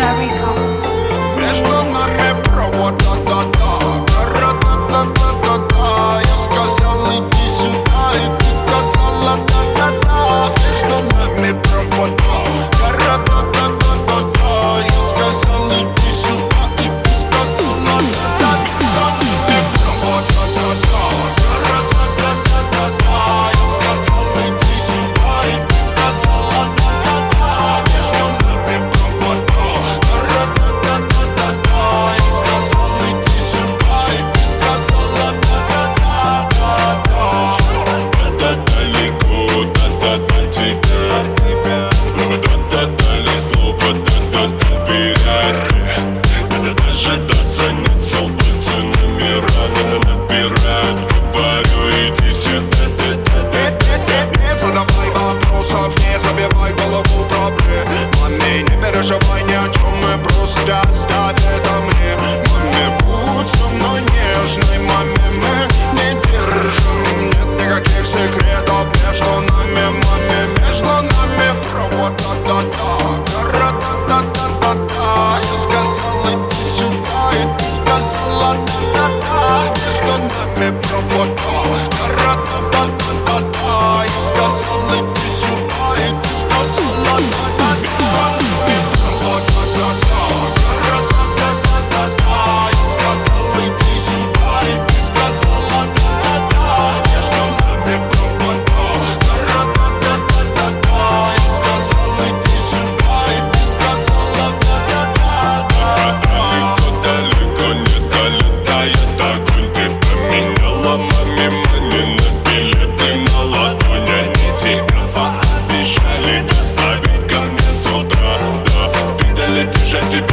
Jericho. Между нами провода, да-да, да-да-да-да-да. Я сказал иди сюда, и ты сказала да-да-да. Между нами провода, да-да-да-да-да-да. Я сказал иди сюда, и ты сказала да-да-да. Провода, да-да, да-да-да-да-да. Я сказал иди сюда, и ты сказала да-да-да. Между нами провода, да-да-да-да-да. Я сказал иди сюда, и ты сказала да-да-да-да-да. Да-да далеко, да-да-да тебя. Да-да дали слово, да-да доверять. Да-да дожидаться нет сил, пальцы номера набирают. Говорю, иди сюда, Не задавай вопросов, не забивай голову проблемами. Не переживай ни о чем, мы просто оставь это мне. Маме, будь со мной нежной, маме, мы не держим. Нет никаких секретов между нами, маме. Между нами провод, да-да-да, да-да-да-да-да. Я сказал иди сюда, и ты сказала да-да-да. Между нами провод, да-да-да-да-да. Я сказал иди сюда, и ты сказала да-да-да. Провод, да-да-да, да-да-да-да-да. Я сказал иди сюда, и ты сказала да-да-да. Между нами провод, да-да-да-да-да. Я сказал иди сюда, и ты сказала да-да-да. далеко не долетает огонь. Ты поменяла маме мани на билеты на ладонь. Они тебя пообещали доставить ко мне с утра. Да, ты долетишь, а тебя